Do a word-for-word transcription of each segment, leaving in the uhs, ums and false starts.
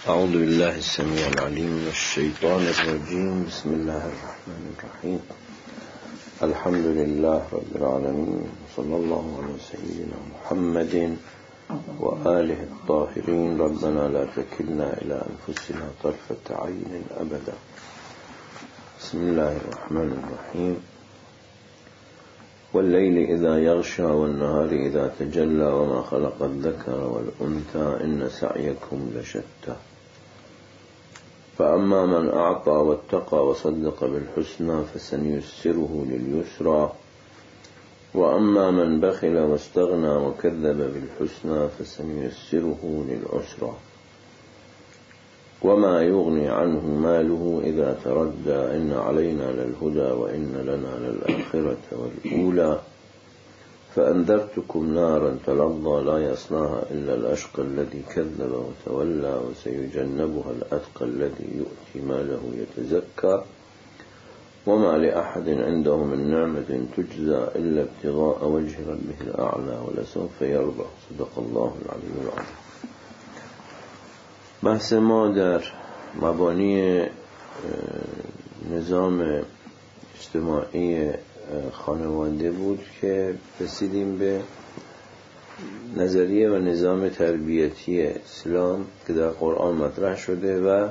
اعوذ بالله السميع العليم من الشيطان الرجيم. بسم الله الرحمن الرحيم. الحمد لله رب العالمين، صلى الله على سيدنا محمد وآله الطاهرين. ربنا لا تكلنا إلى أنفسنا طرفة عين أبدا. بسم الله الرحمن الرحيم. والليل إذا يغشى والنهار إذا تجلى وما خلق الذكر والأنثى إن سعيكم لشتى. فأما من أعطى واتقى وصدق بالحسنى فسنيسره لليسرى وأما من بخل واستغنى وكذب بالحسنى فسنيسره للعسرى. وما يغني عنه ماله إذا تردى إن علينا للهدى وإن لنا للآخرة والأولى. فأنذرتكم نارا تلظى لا يصلاها إلا الأشقى الذي كذب وتولى وسيجنبها الأتقى الذي يؤتي ماله يتزكى. وما لأحد عنده من نعمة تجزى إلا ابتغاء وجه ربه الأعلى ولسوف يرضى. صدق الله العلي العظيم. بحث ما در مبانی نظام اجتماعی خانواده بود که رسیدیم به نظریه و نظام تربیتی اسلام که در قرآن مطرح شده و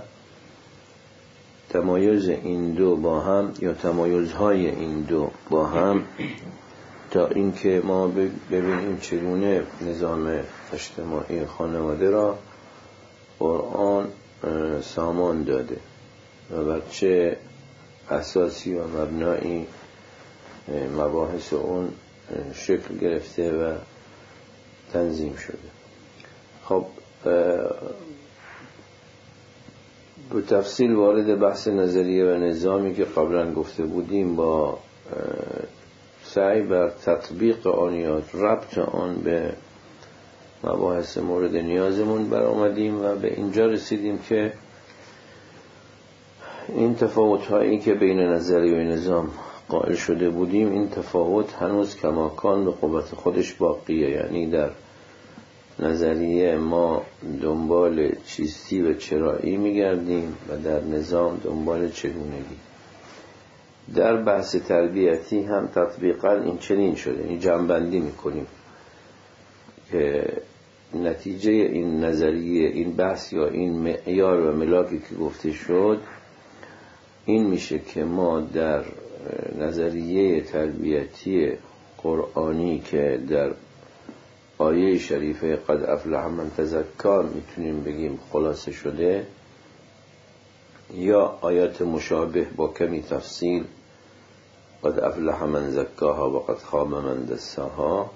تمایز این دو با هم یا تمایزهای این دو با هم، تا اینکه ما ببینیم چگونه نظام اجتماعی خانواده را قرآن سامان داده و بر چه اساسی و مبنایی مباحث اون شکل گرفته و تنظیم شده. خب به تفصیل وارد بحث نظریه و نظامی که قبلا گفته بودیم با سعی بر تطبیق آن یا ربط آن به مباحث مورد نیازمون بر آمدیم و به اینجا رسیدیم که این تفاوت هایی که بین نظریه و نظام قائل شده بودیم، این تفاوت هنوز کماکان به قوت خودش باقیه. یعنی در نظریه ما دنبال چیستی و چرایی میگردیم و در نظام دنبال چگونگی. در بحث تربیتی هم تطبیقا این چنین شده. یعنی جمع‌بندی میکنیم که نتیجه این نظریه، این بحث یا این معیار و ملاکی که گفته شد، این میشه که ما در نظریه تربیتی قرآنی که در آیه شریفه قد افلح من تزکا میتونیم بگیم خلاصه شده، یا آیات مشابه با کمی تفصیل قد افلح من زکاها و قد خاب من دساها،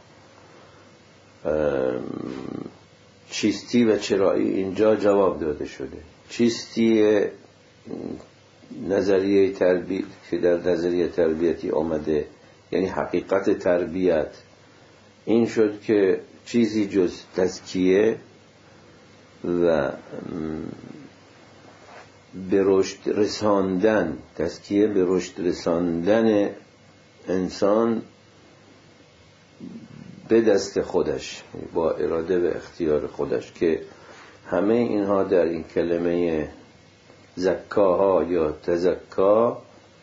چیستی و چرایی اینجا جواب داده شده. چیستی نظریه تربیت که در نظریه تربیتی آمده، یعنی حقیقت تربیت، این شد که چیزی جز تزکیه و به رشد رساندن، تزکیه به رشد رساندن انسان به دست خودش با اراده و اختیار خودش، که همه اینها در این کلمه زکاها یا تزکا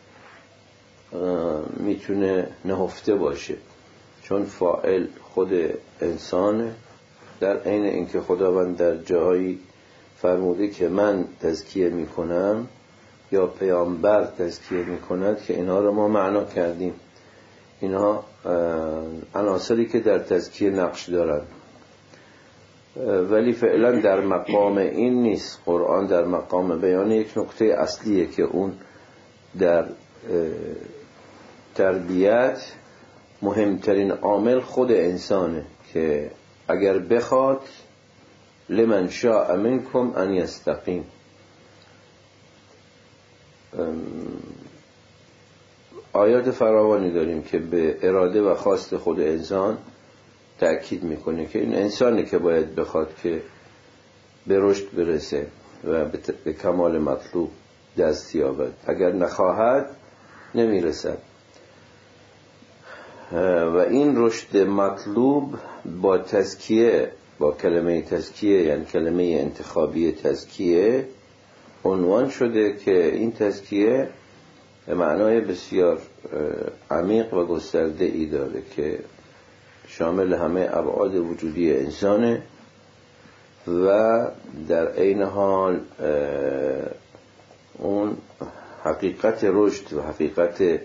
میتونه نهفته باشه، چون فاعل خود انسانه. در عین اینکه خداوند در جایی فرموده که من تزکیه میکنم یا پیامبر تزکیه میکند، که اینها رو ما معنا کردیم. اینها عناصری که در تزکیه نقش دارن، ولی فعلا در مقام این نیست. قرآن در مقام بیان یک نکته اصلیه که اون در تربیت مهمترین عامل خود انسانه، که اگر بخواد لمن شاء منکم ان یستقیم. آیات فراوانی داریم که به اراده و خواست خود انسان تأکید میکنه که این انسانی که باید بخواد که به رشد برسه و به کمال مطلوب دست یابد. اگر نخواهد نمیرسد. و این رشد مطلوب با تزکیه با کلمه تزکیه، یعنی کلمه انتخابی تزکیه، عنوان شده که این تزکیه به معنای بسیار عمیق و گسترده ای داره که شامل همه ابعاد وجودی انسانه و در عین حال اون حقیقت رشد و حقیقت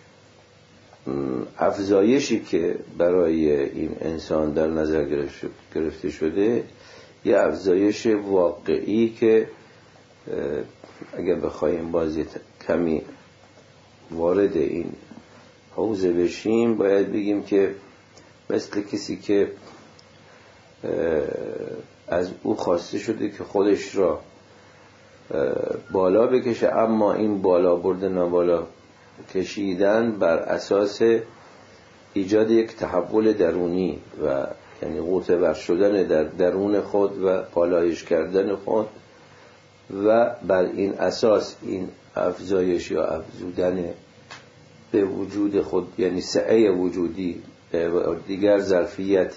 افزایشی که برای این انسان در نظر گرفته شده یه افزایش واقعی که اگر بخوایم بازی کمی وارد این حوزه بشیم باید بگیم که مثل کسی که از او خواسته شده که خودش را بالا بکشه، اما این بالا بردن و بالا کشیدن بر اساس ایجاد یک تحول درونی و یعنی غوطه ور شدن در درون خود و پالایش کردن خود و بر این اساس این افزایش یا افزودن به وجود خود، یعنی سعی وجودی و دیگر ظرفیت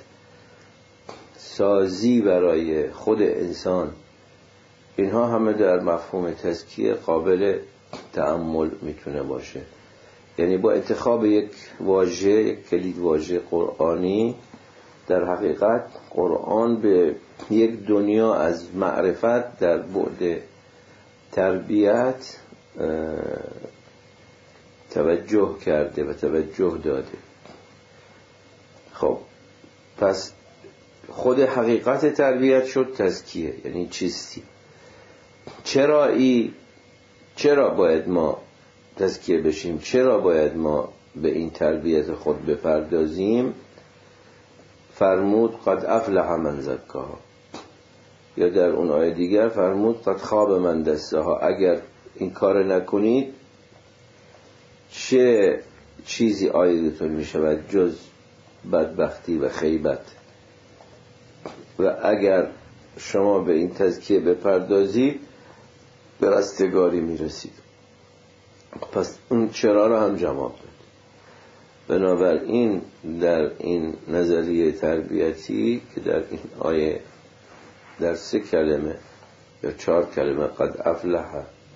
سازی برای خود انسان، اینها همه در مفهوم تزکیه قابل تأمل میتونه باشه. یعنی با انتخاب یک واژه، یک کلید واژه قرآنی، در حقیقت قرآن به یک دنیا از معرفت در بعد تربیت توجه کرده و توجه داده. خب پس خود حقیقت تربیت شد تزکیه، یعنی چیستی. چرا ای چرا باید ما تزکیه بشیم؟ چرا باید ما به این تربیت خود بپردازیم؟ فرمود قد افلح من زکاها، یا در اون آیه دیگر فرمود قد خاب من دساها. اگر این کار نکنید چه چیزی عایدتون می شود جز بدبختی و خیبت، و اگر شما به این تزکیه بپردازید به رستگاری می رسید. پس اون چرا رو هم جواب داد. بنابراین در این نظریه تربیتی که در این آیه در سه کلمه یا چهار کلمه قد افلح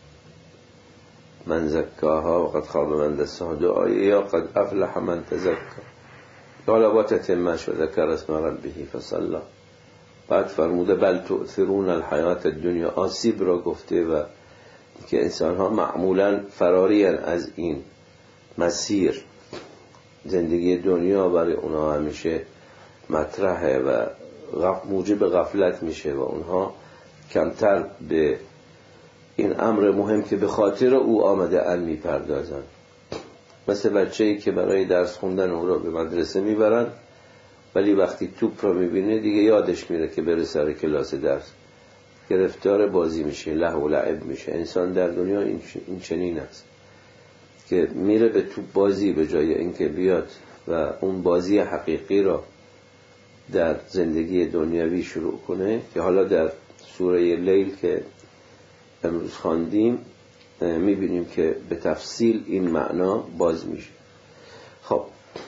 من زکاها و قد خاب من دساها، دو آیه یا قد افلح من تزکا، حالا با تتمش و ذکر اسم ربه فصلا، بعد فرموده بل تؤثرون الحیات الدنیا، آسیب را گفته و که انسان ها معمولا فرارین از این مسیر، زندگی دنیا برای اونها همیشه مطرحه و موجب غفلت میشه و اونها کمتر به این امر مهم که به خاطر او آمده ال میپردازن. مثل بچه‌ای که برای درس خوندن او را به مدرسه میبرن ولی وقتی توپ را میبینه دیگه یادش میره که بره سر کلاس درس، گرفتار بازی میشه، لهو و لعب میشه. انسان در دنیا این چنین است که میره به توپ بازی به جای اینکه بیاد و اون بازی حقیقی را در زندگی دنیوی شروع کنه، که حالا در سوره لیل که امروز خواندیم میبینیم که به تفصیل این معنا باز میشه. خب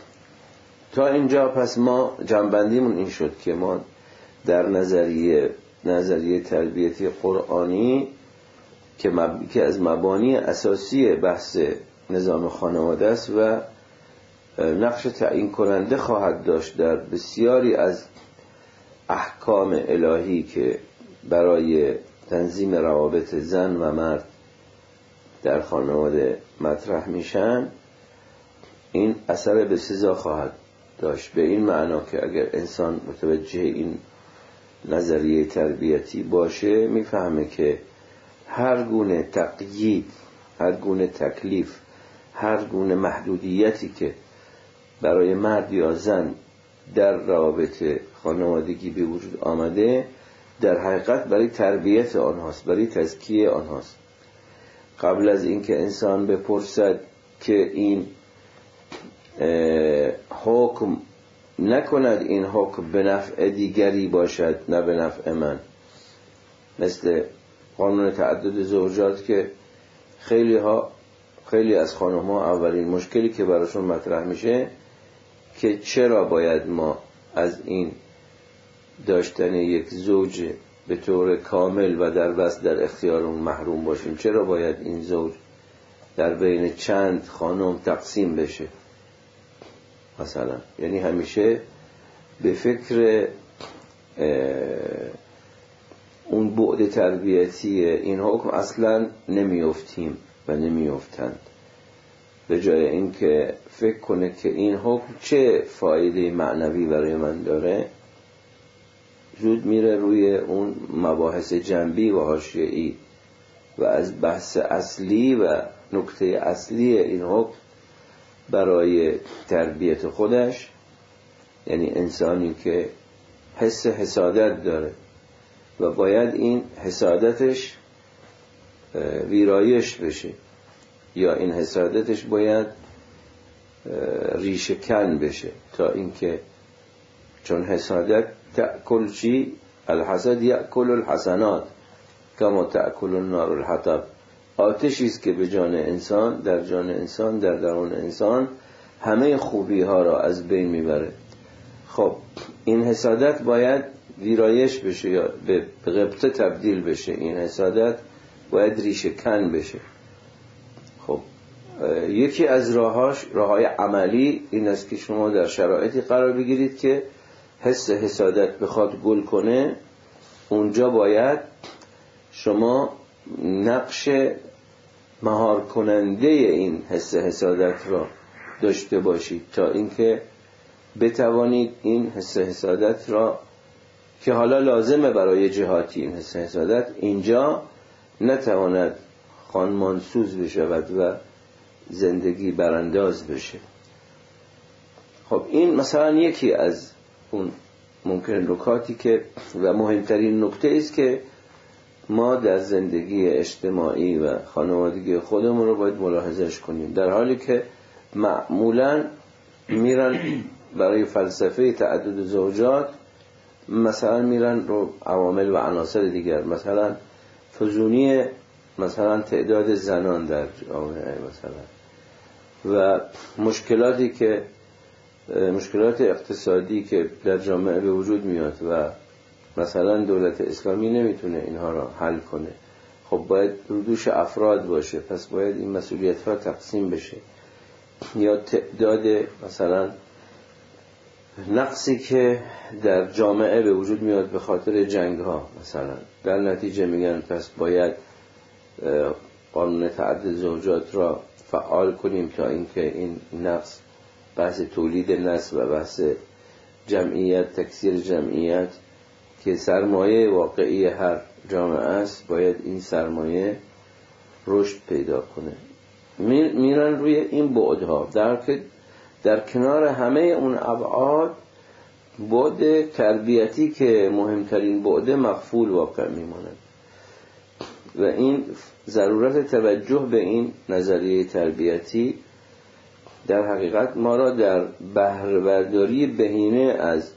تا اینجا پس ما جنبندیمون این شد که ما در نظریه نظریه تربیتی قرآنی که, مب... که از مبانی اساسی بحث نظام خانواده است و نقش تعیین کننده خواهد داشت در بسیاری از احکام الهی که برای تنظیم روابط زن و مرد در خانواده مطرح میشن، این اثر بسزا خواهد داشت. به این معنا که اگر انسان متوجه این نظریه تربیتی باشه میفهمه که هر گونه تقیید، هر گونه تکلیف، هر گونه محدودیتی که برای مرد یا زن در روابط خانوادگی به وجود آمده در حقیقت برای تربیت آنهاست، برای تزکیه آنهاست. قبل از اینکه انسان بپرسد که این حکم نکند این حکم به نفع دیگری باشد نه به نفع من، مثل قانون تعدد زوجات که خیلی ها خیلی از خانم ها اولین مشکلی که براشون مطرح میشه که چرا باید ما از این داشتن یک زوج به طور کامل و در بس در اختیار اون محروم باشیم؟ چرا باید این زوج در بین چند خانم تقسیم بشه مثلا؟ یعنی همیشه به فکر اون بعد تربیتی این حکم اصلا نمیافتیم و نمیافتند، به جای اینکه فکر کنه که این حکم چه فایده معنوی برای من داره، زود میره روی اون مباحث جنبی و حاشیه‌ای و از بحث اصلی و نکته اصلی این حکم برای تربیت خودش، یعنی انسانی که حس حسادت داره و باید این حسادتش ویرایش بشه، یا این حسادتش باید ریشه کن بشه، تا اینکه چون حسادت تأکل چی؟ الحسد یأکل الحسنات کما تأکل النار الحطب. آتشی است که به جان انسان، در جان انسان، در درون انسان همه خوبی ها را از بین میبره. خب این حسادت باید ویرایش بشه یا به غبطه تبدیل بشه، این حسادت باید ریشه کن بشه. خب یکی از راهاش، راههای عملی این است که شما در شرایطی قرار بگیرید که حس حسادت بخواد گل کنه، اونجا باید شما نقش مهار کننده این حس حسادت را داشته باشید، تا اینکه بتوانید این حس حسادت را که حالا لازمه برای جهاتی این حس حسادت اینجا نتواند خانمانسوز بشود و زندگی برانداز بشه. خب این مثلا یکی از اون ممکن نکاتی که و مهمترین نکته است که ما در زندگی اجتماعی و خانوادگی خودمون رو باید ملاحظهش کنیم، در حالی که معمولاً میرن برای فلسفه تعدد زوجات مثلا میرن رو عوامل و عناصر دیگر، مثلا فزونی مثلا تعداد زنان در جامعه مثلا و مشکلاتی که مشکلات اقتصادی که در جامعه به وجود میاد و مثلا دولت اسلامی نمیتونه اینها را حل کنه. خب باید رو دوش افراد باشه، پس باید این مسئولیت ها تقسیم بشه. یا تعداد مثلا نقصی که در جامعه به وجود میاد به خاطر جنگ ها مثلا، در نتیجه میگن پس باید قانون تعدد زوجات را فعال کنیم تا اینکه این نقص، بحث تولید نسل و بحث جمعیت، تکثیر جمعیت که سرمایه واقعی هر جامعه است، باید این سرمایه رشد پیدا کنه. میرن روی این بعدها، در که در کنار همه اون ابعاد بعد تربیتی که مهمترین بعد مغفول واقع میمونه و این ضرورت توجه به این نظریه تربیتی در حقیقت ما را در بهره برداری بهینه از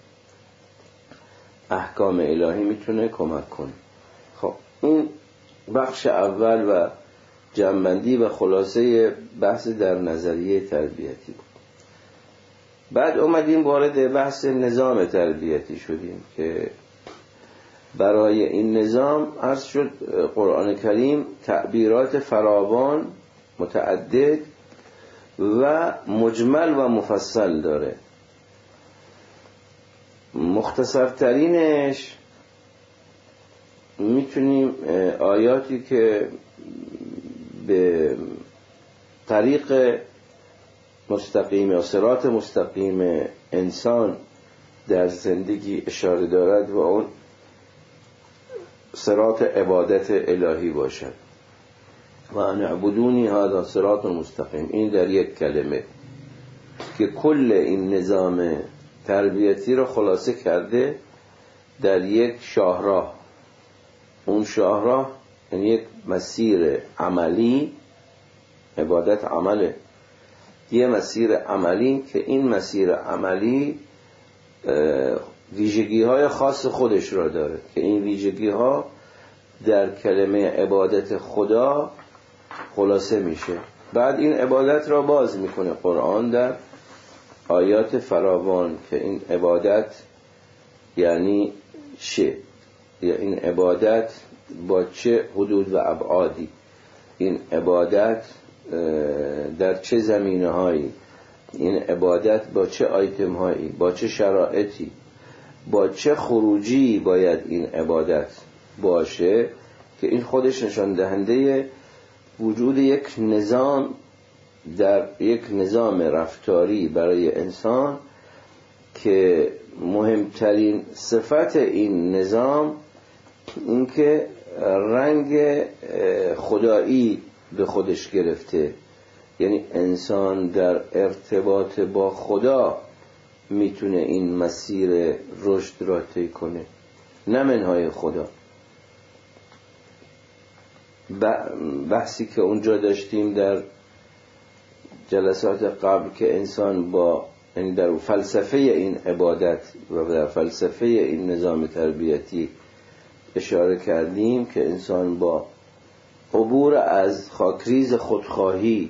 احکام الهی میتونه کمک کنه. خب این بخش اول و جمع‌بندی و خلاصه بحث در نظریه تربیتی بود. بعد اومدیم وارد بحث نظام تربیتی شدیم که برای این نظام عرض شد قرآن کریم تعبیرات فراوان متعدد و مجمل و مفصل داره. مختصرترینش میتونیم آیاتی که به طریق مستقیم یا صراط مستقیم انسان در زندگی اشاره دارد و اون صراط عبادت الهی باشد. و ان اعبدونی هذا صراط مستقیم، این در یک کلمه که کل این نظام تربیتی رو خلاصه کرده در یک شاهراه. اون شاهراه یعنی یک مسیر عملی، عبادت عمله، یه مسیر عملی که این مسیر عملی ویژگی های خاص خودش را داره که این ویژگی ها در کلمه عبادت خدا خلاصه میشه. بعد این عبادت را باز میکنه قرآن در آیات فراوان که این عبادت یعنی چه؟ یا این عبادت با چه حدود و ابعادی، این عبادت در چه زمینه هایی، این عبادت با چه آیتم هایی، با چه شرایطی، با چه خروجی باید این عبادت باشه، که این خودش نشان دهنده وجود یک نظام در یک نظام رفتاری برای انسان که مهمترین صفت این نظام این که رنگ خدایی به خودش گرفته، یعنی انسان در ارتباط با خدا میتونه این مسیر رشد را طی کنه، نه منهای خدا. بحثی که اونجا داشتیم در جلسات قبل که انسان با یعنی در فلسفه این عبادت و در فلسفه این نظام تربیتی اشاره کردیم که انسان با عبور از خاکریز خودخواهی،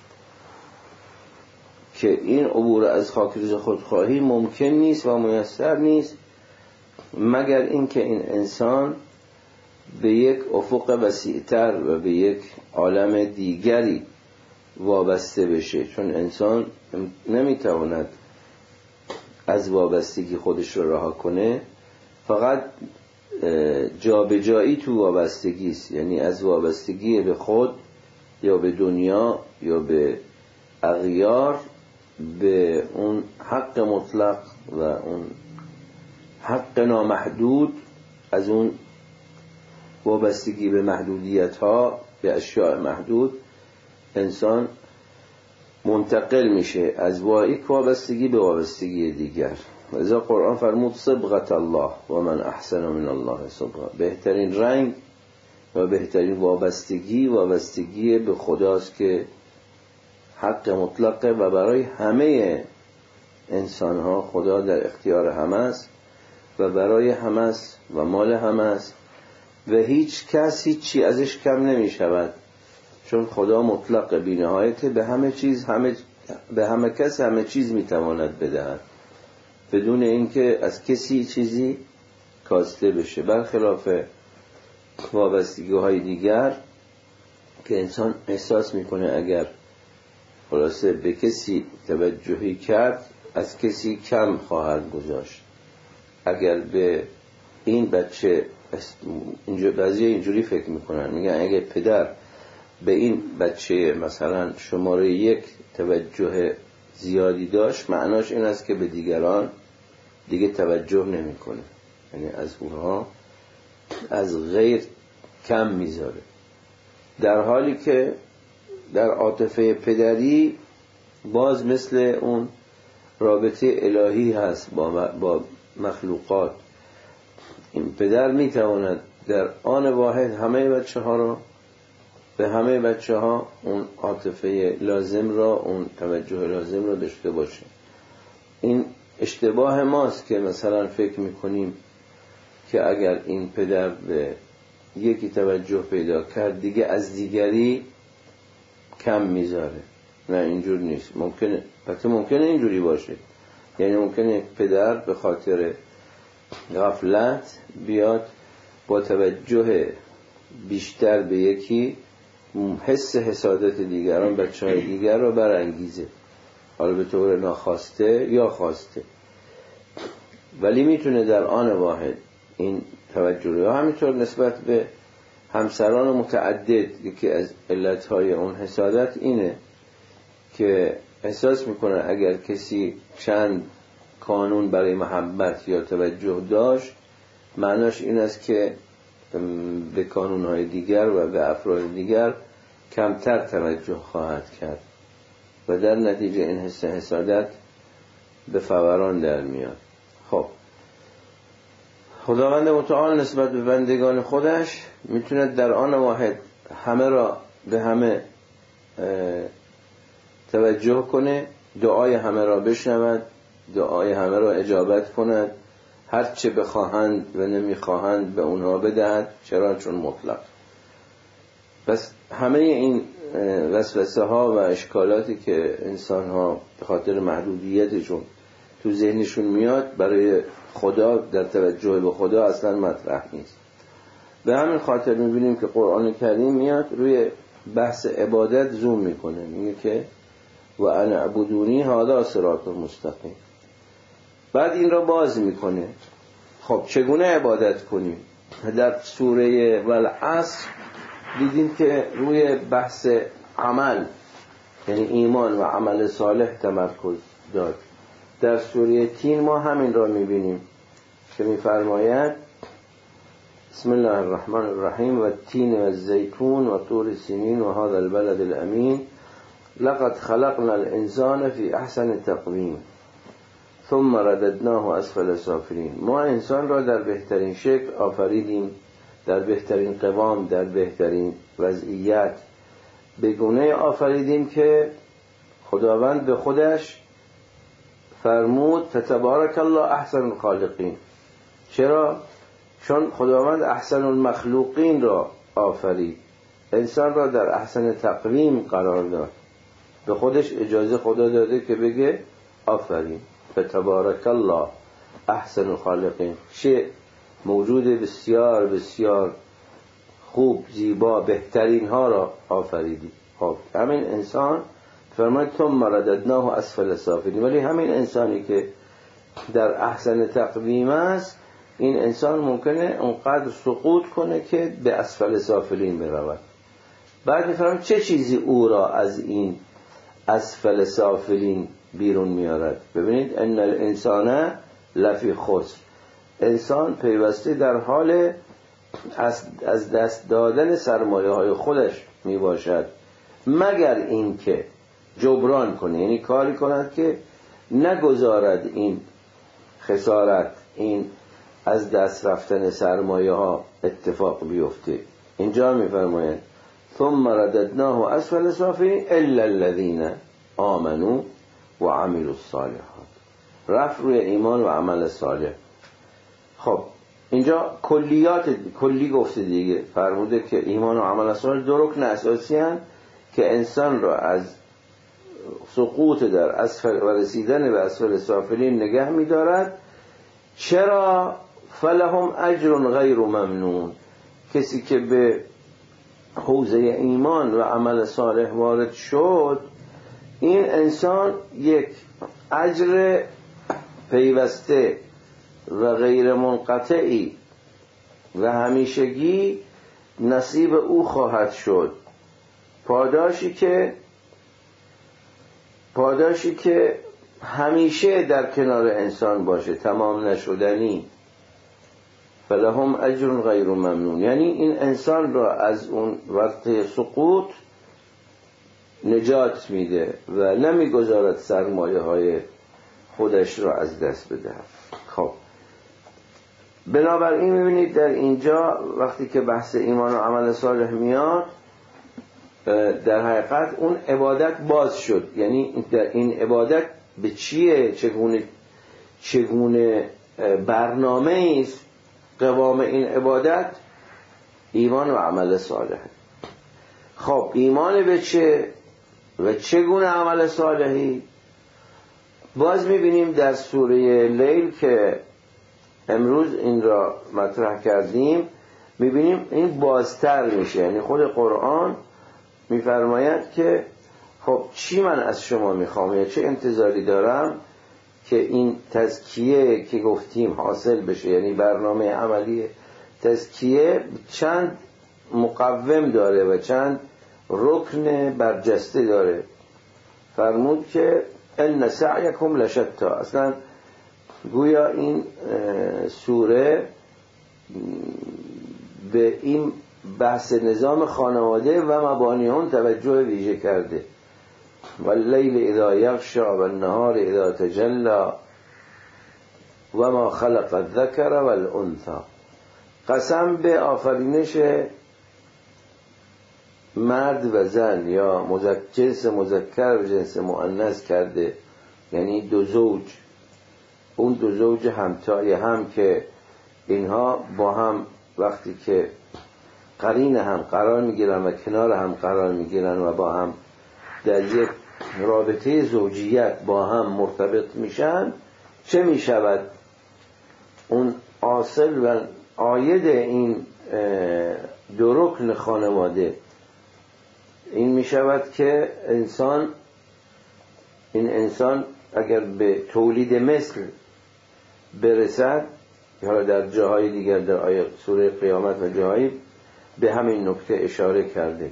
که این عبور از خاکریز خودخواهی ممکن نیست و میسر نیست مگر اینکه این انسان به یک افق وسیع‌تر و به یک عالم دیگری وابسته بشه، چون انسان نمیتواند از وابستگی خودش رو رها کنه، فقط جابجایی تو وابستگی است، یعنی از وابستگی به خود یا به دنیا یا به اغیار به اون حق مطلق و اون حق نامحدود، از اون وابستگی به محدودیت ها، به اشیاء محدود، انسان منتقل میشه از یک وابستگی به وابستگی دیگر. لذا قرآن فرمود صبغت الله و من احسن من الله صبغه، بهترین رنگ و بهترین وابستگی وابستگی به خداست که حق مطلقه و برای همه انسان ها خدا در اختیار همه است و برای همه است و مال همه است و هیچ کس هیچی ازش کم نمی شود، چون خدا مطلق بی نهایت، به همه چیز همه به همه کس همه چیز می تواند بدهد بدون اینکه از کسی چیزی کاسته بشه، برخلاف وابستگی های دیگر که انسان احساس میکنه اگر خلاصه به کسی توجهی کرد از کسی کم خواهد گذاشت. اگر به این بچه اینجور بعضی اینجوری فکر میکنن، میگن اگه پدر به این بچه مثلا شماره یک توجه زیادی داشت، معناش این است که به دیگران دیگه توجه نمیکنه، یعنی از اونها از غیر کم میذاره، در حالی که در عاطفه پدری باز مثل اون رابطه الهی هست با با مخلوقات. این پدر میتواند در آن واحد همه بچه ها رو به همه بچه ها اون عاطفه لازم را، اون توجه لازم را داشته باشه. این اشتباه ماست که مثلا فکر میکنیم که اگر این پدر به یکی توجه پیدا کرد دیگه از دیگری کم میذاره. نه، اینجور نیست. ممکنه البته ممکنه اینجوری باشه، یعنی ممکنه پدر به خاطر غفلت بیاد با توجه بیشتر به یکی حس حسادت دیگران بچه های دیگر رو برانگیزه، حالا به طور ناخواسته یا خواسته، ولی میتونه در آن واحد این توجه رو، همینطور نسبت به همسران متعدد. یکی از علتهای اون حسادت اینه که احساس میکنه اگر کسی چند کانون برای محبت یا توجه داشت، معناش این است که به کانونهای دیگر و به افراد دیگر کمتر توجه خواهد کرد و در نتیجه این حس حسادت به فوران در میاد. خب خداوند متعال نسبت به بندگان خودش میتونه در آن واحد همه را به همه توجه کنه، دعای همه را بشنود، دعای همه را اجابت کند، هر چه بخواهند و نمیخواهند به اونها بدهد. چرا؟ چون مطلق. بس همه این وسوسه ها و اشکالاتی که انسان ها به خاطر محدودیتشون تو ذهنشون میاد برای خدا در توجه به خدا اصلا مطرح نیست. به همین خاطر میبینیم که قرآن کریم میاد روی بحث عبادت زوم میکنه، میگه که و انا عبدونی هذا صراط مستقیم. بعد این را باز میکنه. خب چگونه عبادت کنیم؟ در سوره والعصر دیدیم که روی بحث عمل، یعنی ایمان و عمل صالح تمرکز داد. در سوره تین ما همین را میبینیم که میفرماید بسم الله الرحمن الرحیم و التین و الزیتون و طور سینین و هذا البلد الامین لقد خلقنا الانسان فی احسن تقویم ثم رددناه اسفل سافلین. ما انسان را در بهترین شکل آفریدیم، در بهترین قوام، در بهترین وضعیت، به گونه آفریدیم که خداوند به خودش فرمود فتبارک الله احسن الخالقین. چرا؟ چون خداوند احسن المخلوقین را آفرید، انسان را در احسن تقویم قرار داد، به خودش اجازه خدا داده که بگه آفرین فتبارک الله احسن الخالقین. چه موجود بسیار بسیار خوب، زیبا، بهترین ها را آفریدی. خب همین انسان فرماید ثم رددناه اسفل سافلین. ولی همین انسانی که در احسن تقویم است، این انسان ممکنه اونقدر سقوط کنه که به اسفل سافلین برود. بعد میفرماید چه چیزی او را از این اسفل سافلین بیرون میارد؟ ببینید ان الانسان لفی خسر، انسان پیوسته در حال از دست دادن سرمایه های خودش می باشد، مگر این که جبران کنه، یعنی کاری کند که نگذارد این خسارت، این از دست رفتن سرمایه ها اتفاق بیفته. اینجا می فرماید ثم رددناه اسفل سافلین الا الذين آمنوا و عملوا الصالحات. رفت روی ایمان و عمل صالح. خب اینجا کلیات کلی گفته دیگه، فرموده که ایمان و عمل صالح دو رکن اساسی هستند که انسان را از سقوط در اسفل و رسیدن به اسفل سافلین نگه می‌دارد. چرا؟ فلهم اجر غیر ممنون. کسی که به حوزه ایمان و عمل صالح وارد شد، این انسان یک اجر پیوسته و غیر منقطعی و همیشگی نصیب او خواهد شد. پاداشی که پاداشی که همیشه در کنار انسان باشه، تمام نشدنی. فلهم اجر غیر ممنون، یعنی این انسان را از اون وقت سقوط نجات میده و نمیگذارد سرمایه های خودش را از دست بدهد. خب بنابراین میبینید در اینجا وقتی که بحث ایمان و عمل صالح میاد، در حقیقت اون عبادت باز شد. یعنی این عبادت به چیه؟ چگونه چگونه برنامه است؟ قوام این عبادت ایمان و عمل صالح. خب ایمان به چه و چگونه عمل صالحی؟ باز میبینیم در سوره لیل که امروز این را مطرح کردیم، میبینیم این بازتر میشه. یعنی خود قرآن میفرماید که خب چی من از شما میخوام یا چه انتظاری دارم که این تزکیه که گفتیم حاصل بشه. یعنی برنامه عملی تزکیه چند مقوم داره و چند رکن برجسته داره. فرمود که ان سعیکم لشتا. اصلا گویا این سوره به این بحث نظام خانواده و مبانی اون توجه ویژه کرده. واللیل اذا یغشی والنهار اذا تجلی و ما خلق الذکر والانثی. قسم به آفرینش مرد و زن یا مذکر، جنس مذکر و جنس مؤنث کرده، یعنی دو زوج. اون دو زوج همتای هم که اینها با هم وقتی که قرین هم قرار میگیرن و کنار هم قرار میگیرن و با هم در یک رابطه زوجیت با هم مرتبط میشن، چه میشود؟ اون اصل و عاید این دو رکن خانواده این می شود که انسان این انسان اگر به تولید مثل برسد، حالا در جاهای دیگر در آیات سوره قیامت و جاهایی به همین نکته اشاره کرده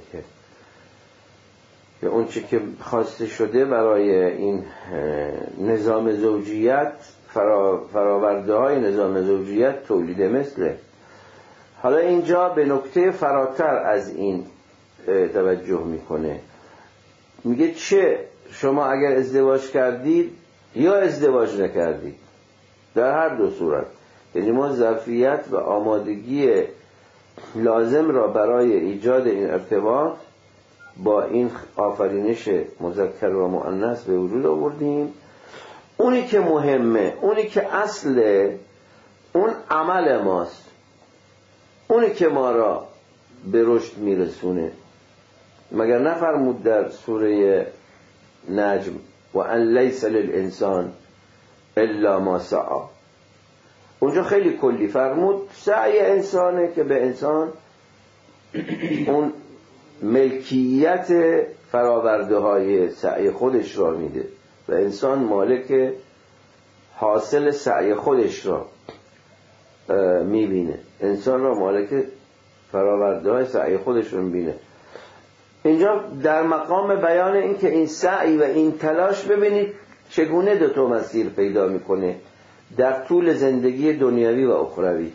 که اون چی که خواسته شده برای این نظام زوجیت، فرا فراورده های نظام زوجیت تولید مثله. حالا اینجا به نکته فراتر از این توجه میکنه، میگه چه شما اگر ازدواج کردید یا ازدواج نکردید، در هر دو صورت یعنی ما ظرفیت و آمادگی لازم را برای ایجاد این ارتباط با این آفرینش مذکر و مؤنث به وجود آوردیم. اونی که مهمه، اونی که اصله، اون عمل ماست، اونی که ما را به رشد میرسونه. مگر نفرمود در سوره نجم و ان لیس للانسان الا ما سعی؟ اونجا خیلی کلی فرمود سعی انسانه که به انسان اون ملکیت فراورده های سعی خودش را میده و انسان مالک حاصل سعی خودش را میبینه، انسان را مالک فراورده های سعی خودش را میبینه. اینجا در مقام بیان این که این سعی و این تلاش ببینید چگونه دو تا مسیر پیدا میکنه در طول زندگی دنیوی و اخروی.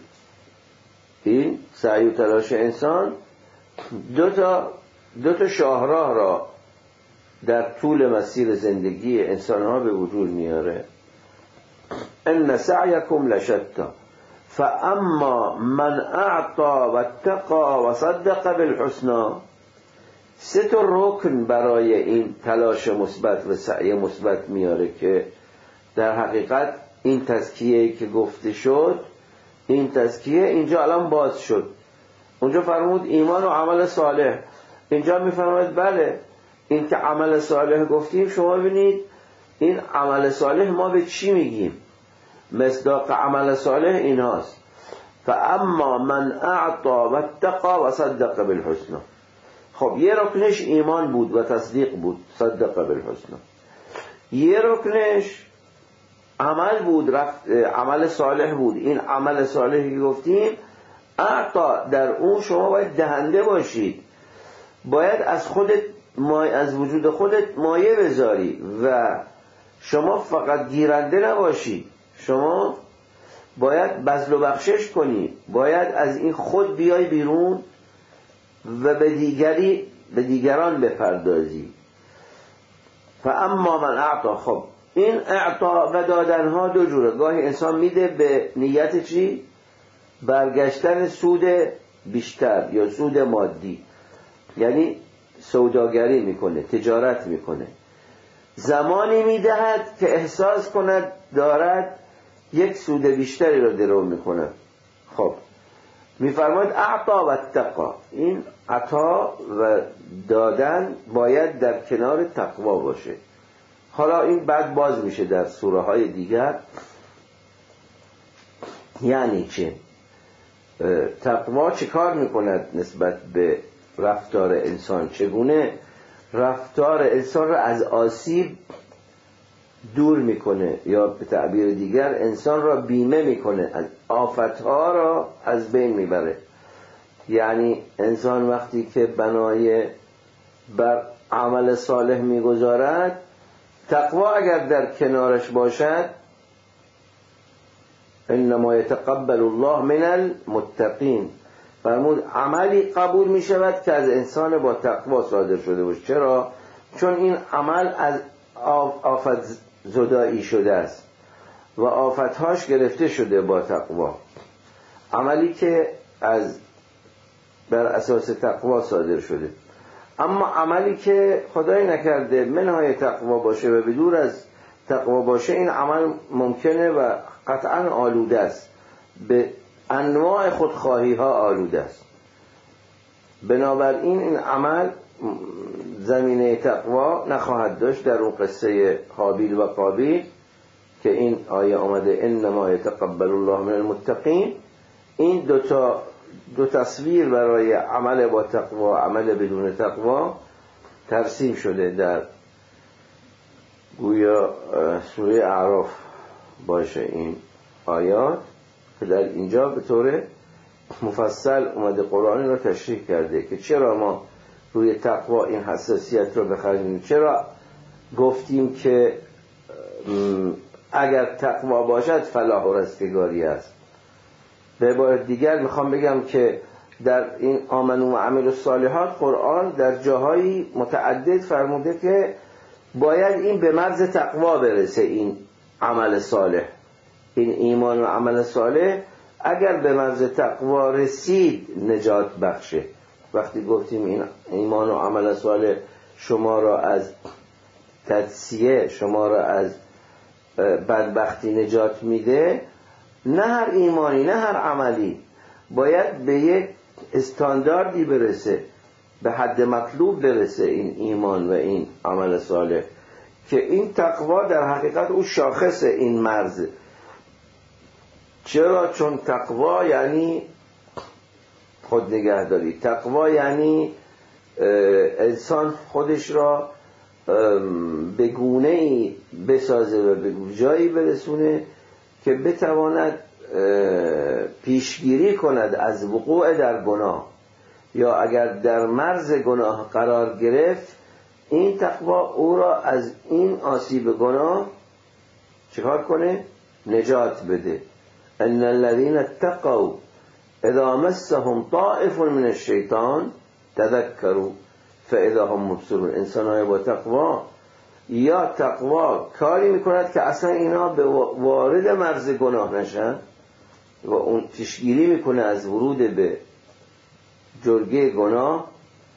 این سعی و تلاش انسان دو تا دو تا شاهراه را در طول مسیر زندگی انسان ها به وجود میاره. ان سعیکم لشتا فاما من اعطى واتقى وصدق بالحسنى. سه تا رکن برای این تلاش مثبت و سعی مثبت میاره که در حقیقت این تزکیه‌ای که گفته شد، این تزکیه اینجا الان باز شد. اونجا فرمود ایمان و عمل صالح، اینجا میفرماید بله این که عمل صالح گفتیم، شما ببینید این عمل صالح ما به چی میگیم؟ مصداق عمل صالح این هاست فاما من اعطى واتقى وصدق بالحسنى. خب یه رکنش ایمان بود و تصدیق بود، صدق بالحسنى. یه رکنش عمل بود، رفت عمل صالح بود. این عمل صالحی که گفتیم اعطا، در اون شما باید دهنده باشید، باید از خودت از وجود خودت مایه بذاری و شما فقط گیرنده نباشی، شما باید بذل و بخشش کنی، باید از این خود بیای بیرون و به دیگری به دیگران بپردازی. فاما من اعطا. خب این اعطا و دادن ها دو جوره. گاهی انسان میده به نیت چی؟ برگشتن سود بیشتر یا سود مادی، یعنی سوداگری میکنه، تجارت میکنه. زمانی میدهد که احساس کند دارد یک سود بیشتری را درو میکنه. خب میفرماید اعطا و اتقا. این عطا و دادن باید در کنار تقوا باشه. حالا این بعد باز میشه در سوره های دیگر. یعنی چه؟ تقوا چه کار میکند نسبت به رفتار انسان؟ چگونه رفتار انسان را از آسیب دور میکنه، یا به تعبیر دیگر انسان را بیمه میکنه، از آفتها را از بین میبره. یعنی انسان وقتی که بنای بر عمل صالح میگذارد، تقوا اگر در کنارش باشد، انما یتقبل الله من المتقین، فرمود عملی قبول می شود که از انسان با تقوا صادر شده باشه. چرا؟ چون این عمل از آفت زدایی شده است و آفتهاش گرفته شده با تقوا. عملی که از بر اساس تقوا صادر شده. اما عملی که خدای نکرده منهای تقوا باشه و بدور از تقوا باشه، این عمل ممکنه و قطعا آلوده است، به انواع خودخواهی ها آلوده است. بنابراین این عمل زمینه تقوا نخواهد داشت. در اون قصه هابیل و قابیل که این آیه آمده انما یتقبل الله من المتقین، این دو تا دو تصویر برای عمل با تقوا، عمل بدون تقوا ترسیم شده در گویا سوره اعراف باشه این آیات، که در اینجا به طور مفصل اومده قرآن را تشریح کرده که چرا ما روی تقوا این حساسیت رو بخریم، چرا گفتیم که اگر تقوا باشد فلاح و رستگاری است. به عبارت دیگر میخوام بگم که در این آمنو و عمل الصالحات قرآن در جاهای متعدد فرموده که باید این به مرز تقوا برسه، این عمل صالح، این ایمان و عمل صالح اگر به مرز تقوا رسید نجات بخشه. وقتی گفتیم این ایمان و عمل صالح شما را از تدسیه، شما را از بدبختی نجات میده، نه هر ایمانی نه هر عملی باید به یک استانداردی برسه، به حد مطلوب برسه این ایمان و این عمل صالح، که این تقوا در حقیقت او شاخص این مرز. چرا؟ چون تقوا یعنی خود نگهداری، تقوا یعنی انسان خودش را به گونه‌ای بسازه و به جایی برسونه که بتواند پیشگیری کند از وقوع در گناه، یا اگر در مرز گناه قرار گرفت این تقوا او را از این آسیب گناه چیکار کنه؟ نجات بده. ان الذين اتقوا اذا مسهم طائف من الشیطان تذکروا فاذا هم مبصرون. انسان‌های با تقوا یا تقوا کاری میکند که اصلا اینا به وارد مرز گناه نشن و اون پیشگیری میکنه از ورود به جرگه گناه،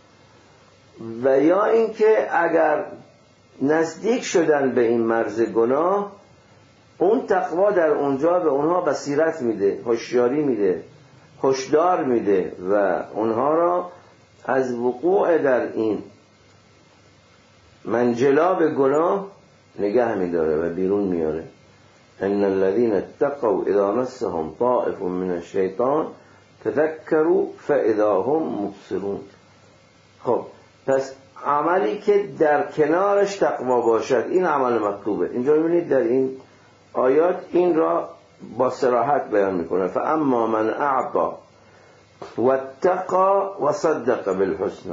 و یا اینکه اگر نزدیک شدن به این مرز گناه اون تقوا در اونجا به اونها بصیرت میده، هوشیاری میده، هشدار میده و اونها را از وقوع در این منجلاب گناه نگه میداره و بیرون میاره. ان الذين اتقوا اذا مسهم طائف من الشیطان تذکروا فاذا هم مبصرون. خب پس عملی که در کنارش تقوا باشد این عمل مطلوبه. اینجا میبینید در این آیات این را با صراحت بیان میکنه. فاما من اعطى واتقى وصدق بالحسنى.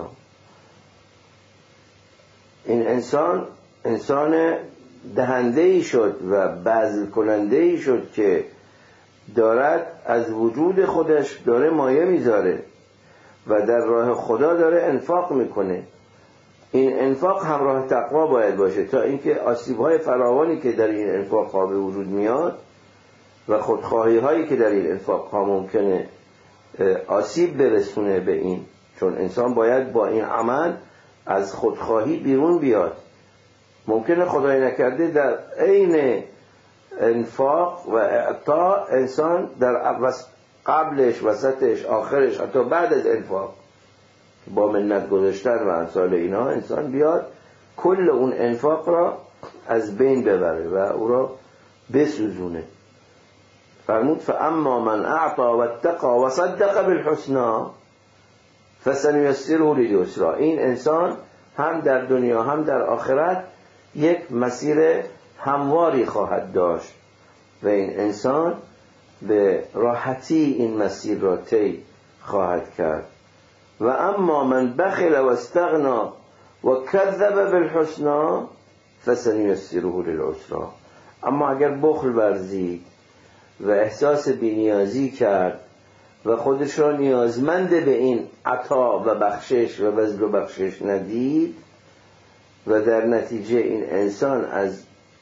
این انسان انسان دهنده‌ای شد و بذل کننده‌ای شد که دارد از وجود خودش داره مایه میذاره و در راه خدا داره انفاق میکنه. این انفاق همراه تقوا باید باشه تا اینکه آسیب‌های فراوانی که در این انفاق ها به وجود میاد و خودخواهی هایی که در این انفاق ها ممکنه آسیب برسونه به این، چون انسان باید با این عمل از خودخواهی بیرون بیاد. ممکنه خدای نکرده در عین انفاق و اعطا انسان در قبلش، وسطش، آخرش، حتی بعد از انفاق با منت گذاشتن و امثال اینا انسان بیاد کل اون انفاق را از بین ببره و او را بسوزونه. فرمود فاما من اعطى واتقى وصدق بالحسنى فسنيسره لليسرى. این انسان هم در دنیا هم در آخرت یک مسیر همواری خواهد داشت و این انسان به راحتی این مسیر را طی خواهد کرد. و اما من بخل و استغنا و کذب بالحسنى فسنيسره للعسرى. اما اگر بخل ورزید و احساس بی‌نیازی کرد و خودش را نیازمند به این عطا و بخشش و بذل و بخشش ندید و در نتیجه این انسان از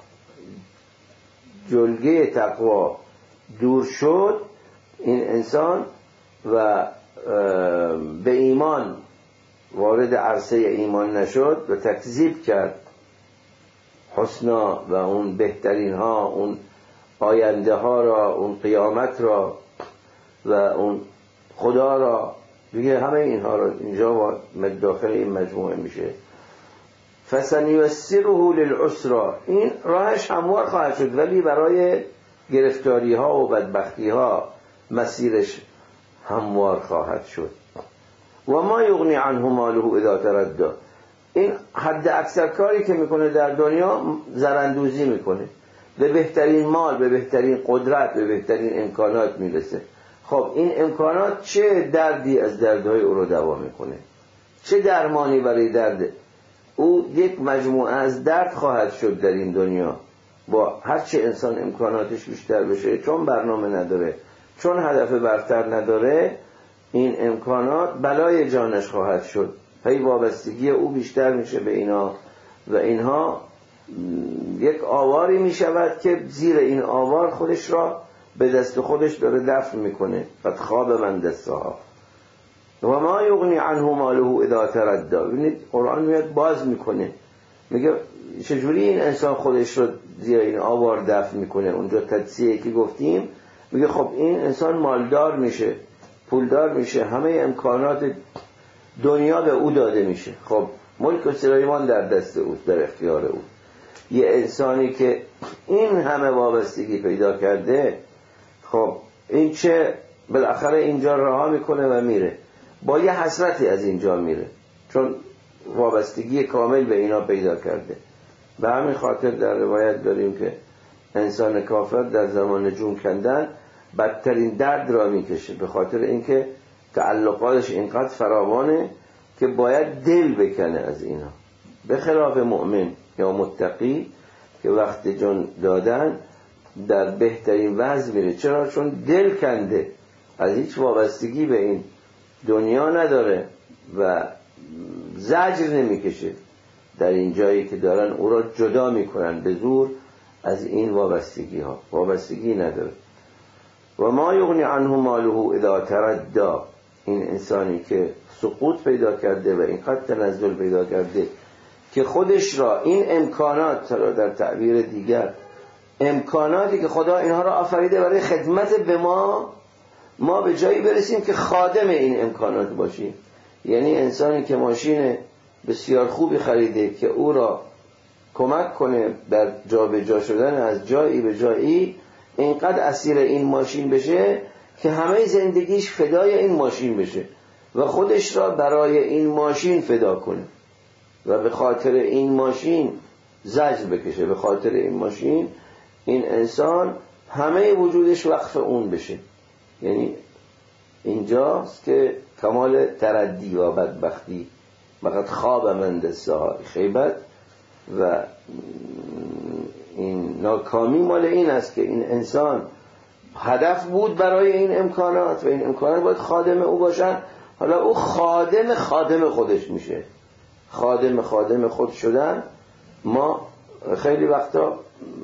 جلگه تقوا دور شد، این انسان و به ایمان وارد عرصه ایمان نشد و تکذیب کرد حسنا و اون بهترین ها، اون آینده ها را، اون قیامت را و اون خدا را، دیگه همه اینها را اینجا داخل این مجموعه میشه. فسنیسره للعسرا، این راهش هموار خواهد شد ولی برای گرفتاری ها و بدبختی ها مسیرش هموار خواهد شد. و ما یغنی عنه ماله اذا تردی، این حد اکثر کاری که میکنه در دنیا زرندوزی میکنه، به بهترین مال، به بهترین قدرت، به بهترین امکانات میرسه. خب این امکانات چه دردی از دردهای او رو دوا میکنه، چه درمانی برای درد او؟ یک مجموعه از درد خواهد شد در این دنیا. با هرچه انسان امکاناتش بیشتر بشه، چون برنامه نداره، چون هدف برتر نداره، این امکانات بلای جانش خواهد شد. هی وابستگی او بیشتر میشه به اینا و اینها یک آواری میشود که زیر این آوار خودش را به دست خودش داره دفن میکنه. قد خواب من دستها و ما یغنی عنه ماله اذا تردی. ببینید قرآن میاد باز میکنه، میگه چجوری این انسان خودش رو زیر این آوار دفن میکنه. اونجا تجزیه که گفتیم میگه خب این انسان مالدار میشه، پولدار میشه، همه امکانات دنیا به او داده میشه. خب ملک و سلیمان در دست او، در اختیار او. یه انسانی که این همه وابستگی پیدا کرده، خب این چه بالاخره اینجا رها میکنه و میره، با یه حسرتی از اینجا میره، چون وابستگی کامل به اینا پیدا کرده. به همین خاطر در روایت داریم که انسان کافر در زمان جون کندن بدترین درد را میکشه، به خاطر اینکه تعلقاتش اینقدر فراوانه که باید دل بکنه از اینا. به خلاف مؤمن یا متقی که وقت جون دادن در بهترین وضع میره. چرا؟ چون دل کنده، از هیچ وابستگی به این دنیا نداره و زجر نمیکشه در این جایی که دارن او را جدا میکنن به زور از این وابستگی ها. وابستگی نداره. و ما یغنی عنه ماله اذا تردی، این انسانی که سقوط پیدا کرده و اینقدر تنزل پیدا کرده که خودش را این امکانات را، در تعبیر دیگر امکاناتی که خدا اینها را آفریده برای خدمت به ما، ما به جایی برسیم که خادم این امکانات باشیم. یعنی انسانی که ماشین بسیار خوبی خریده که او را کمک کنه در جا به جا شدن از جایی به جایی، اینقدر اسیر این ماشین بشه که همه زندگیش فدای این ماشین بشه و خودش را برای این ماشین فدا کنه و به خاطر این ماشین زجر بکشه، به خاطر این ماشین این انسان همه وجودش وقف اون بشه. یعنی اینجاست که کمال تردی و بدبختی، فقط خواب من دستها، خیبت و این ناکامی مال این است که این انسان هدف بود برای این امکانات و این امکانات باید خادم او باشن، حالا او خادم خادم خودش میشه. خادم خادم خود شدن، ما خیلی وقتا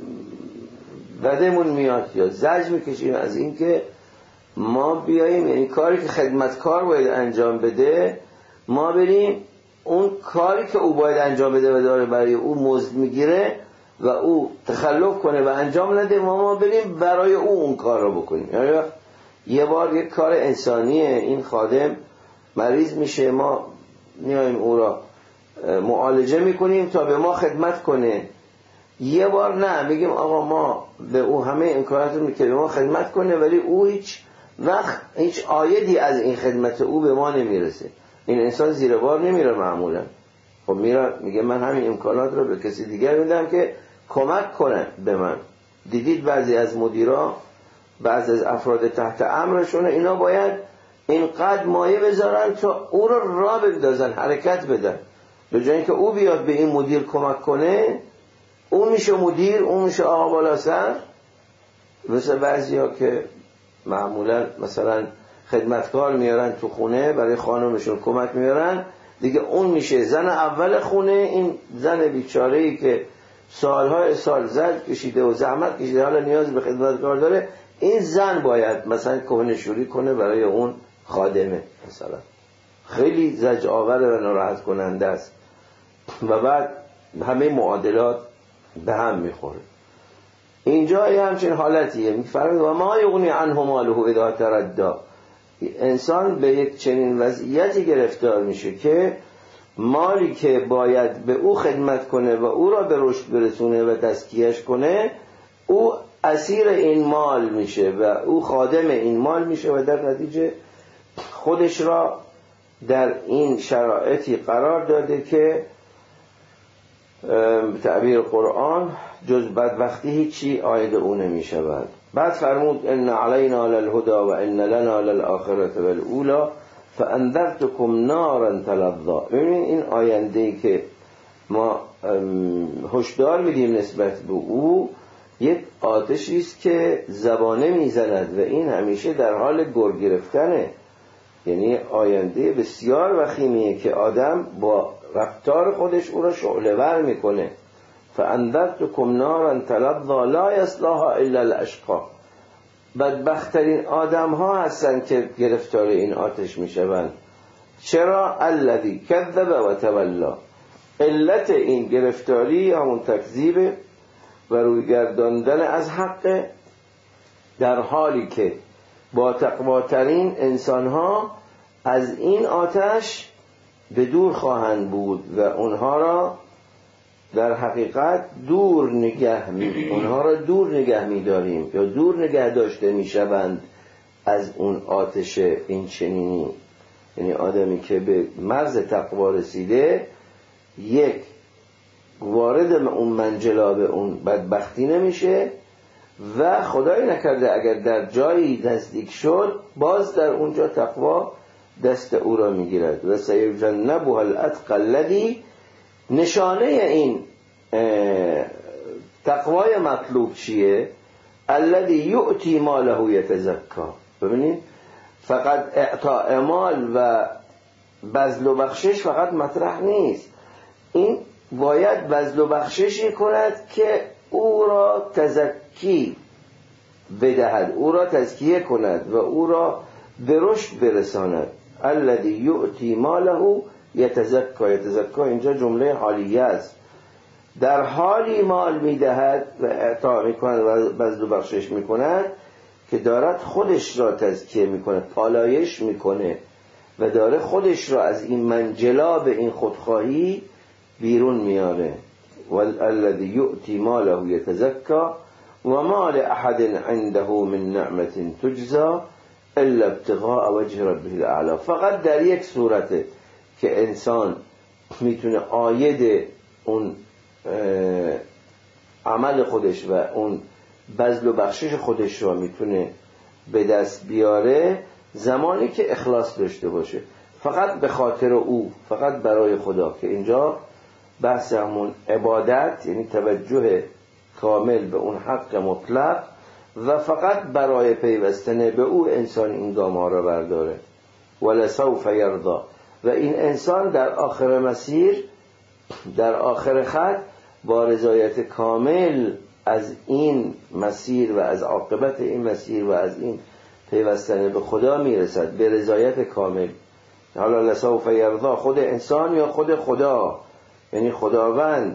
بدمون میاد یا زجر میکشیم از این که ما بیاییم، یعنی کاری که خدمتکار باید انجام بده، ما بریم اون کاری که او باید انجام بده و داره برای او مزد میگیره و او تخلف کنه و انجام نده، ما ما بریم برای او اون کار رو بکنیم. یعنی یه بار یک کار انسانیه، این خادم مریض میشه، ما میایم او را معالجه میکنیم تا به ما خدمت کنه. یه بار نه، میگیم آقا ما به او همه امکانات رو میکنیم به ما خدمت کنه، ولی او هیچ وقت هیچ عایدی از این خدمت او به ما نمیرسه. این انسان زیر بار نمیره معمولا. خب میره میگه من همین امکانات رو به کسی دیگر میدم که کمک کنه به من. دیدید بعضی از مدیرا، بعضی از افراد تحت امرشون، اینا باید اینقدر مایه بذارن تا او رو راه بندازن، حرکت بدن، به جای اینکه او بیاد به این مدیر کمک کنه، اون میشه مدیر، اون میشه آقا بالا سر. مثل بعضیا که معمولا مثلا خدمتکار میارن تو خونه برای خانمشون کمک میارن، دیگه اون میشه زن اول خونه. این زن بیچاره‌ای که سالهای سال زد کشیده و زحمت کشیده حالا نیاز به خدمتکار داره، این زن باید مثلا کهنه‌شوری کنه برای اون خادمه. مثلا خیلی زجر آور و ناراحت کننده است و بعد همه معادلات به هم میخوره. اینجا همچین حالتیه. میفرماید و ما یغنی عنه ماله اذا تردی، انسان به یک چنین وضعیتی گرفتار میشه که مالی که باید به او خدمت کنه و او را به رشد برسونه و تزکیهش کنه، او اسیر این مال میشه و او خادم این مال میشه و در نتیجه خودش را در این شرایطی قرار داده که تعبیر قرآن جز بدبختی هیچی عاید او نمی شود. بعد فرمود ان علینا للهدى و ان لنا للآخرة والاولی فانذرتكم نارا تلظى. ببینید این آینده‌ای که ما هشدار میدیم نسبت به او یک آتشی است که زبانه میزند و این همیشه در حال گر گرفتنه. یعنی آینده بسیار وخیمیه که آدم با رفتار خودش او را شعله ور میکنه. فانذرتكم نارا تلظى لا یصلاها الا الاشقى. بدبخترین آدم ها هستن که گرفتار این آتش میشوند. چرا؟ الذی کذب و تولی. علت این گرفتاری همون تکذیب و روی گرداندن از حق، در حالی که با تقواترین انسان ها از این آتش به دور خواهند بود و اونها را در حقیقت دور نگه می اونها را دور نگه می داریم یا دور نگه داشته می شوند از اون آتش این چنینی. یعنی آدمی که به مرز تقوا رسیده یک وارد اون منجلاب اون بدبختی نمیشه و خدای نکرده اگر در جایی نزدیک شد باز در اونجا تقوا دست او را میگیرد. و سیجنبها الاتقى الذی، نشانه این تقوای مطلوب چیه؟ الذی یؤتی ماله یتزکا. ببینید فقط اعطاء مال و بذل و بخشش فقط مطرح نیست، این باید بذل و بخششی کند که او را تزکی بدهد، او را تزکیه کند و او را به رشد برساند. الذی یؤتی ماله یتزکا. یتزکا اینجا جمله حالیه است، در حالی مال میدهد و اعطا میکند و بذل و بخشش میکند که دارد خودش را تزکیه میکنه، پالایش میکنه و داره خودش را از این منجلاب این خودخواهی بیرون میاره. والذی یؤتی ماله یتزکا و ما لأحد عنده من نعمة تجزى الا ابتغاء وجه ربه الاعلی. فقط در یک صورته که انسان میتونه عاید اون عمل خودش و اون بذل و بخشش خودش را میتونه به دست بیاره، زمانی که اخلاص داشته باشه، فقط به خاطر او، فقط برای خدا، که اینجا بحث همون عبادت یعنی توجه کامل به اون حق مطلق و فقط برای پیوستن به او انسان این گام ها را برداره. ولسوف یرضی. و این انسان در آخر مسیر، در آخر خط، با رضایت کامل از این مسیر و از عاقبت این مسیر و از این پیوستن به خدا میرسد، به رضایت کامل. حالا لسوف یرضی خود انسان یا خود خدا، یعنی خداوند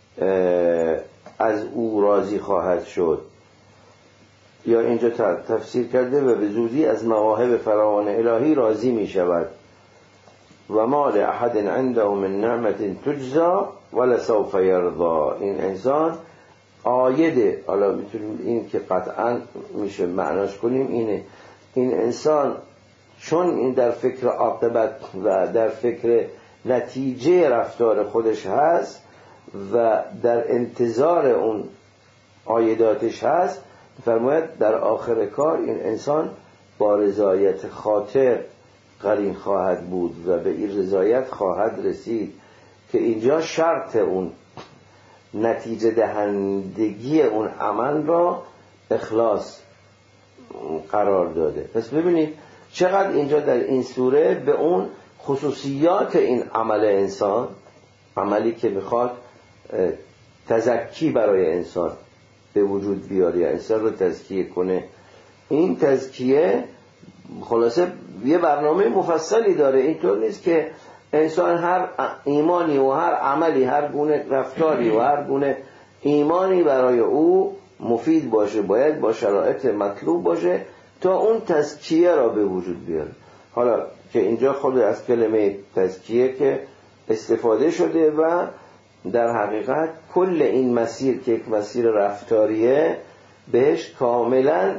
از او راضی خواهد شد. یا اینجا تفسیر کرده و به زودی از مواهب فراوان الهی راضی می شود. و ما لأحد عنده من نعمة تجزى ولسوف یرضی. این انسان عایده، حالا میتونیم این که قطعا میشه معناش کنیم اینه، این انسان چون این در فکر عاقبت و در فکر نتیجه رفتار خودش هست و در انتظار اون عایداتش هست، فرماید در آخر کار این انسان با رضایت خاطر قرین خواهد بود و به این رضایت خواهد رسید که اینجا شرط اون نتیجه دهندگی اون عمل را اخلاص قرار داده. پس ببینید چقدر اینجا در این سوره به اون خصوصیات این عمل انسان، عملی که میخواد تزکی برای انسان به وجود بیاره یا انسان رو تزکیه کنه، این تزکیه خلاصه یه برنامه مفصلی داره. اینطور نیست که انسان هر ایمانی و هر عملی، هر گونه رفتاری و هر گونه ایمانی برای او مفید باشه، باید با شرایط مطلوب باشه تا اون تزکیه را به وجود بیاره. حالا که اینجا خود از کلمه تزکیه که استفاده شده و در حقیقت کل این مسیر که یک مسیر رفتاریه بهش کاملا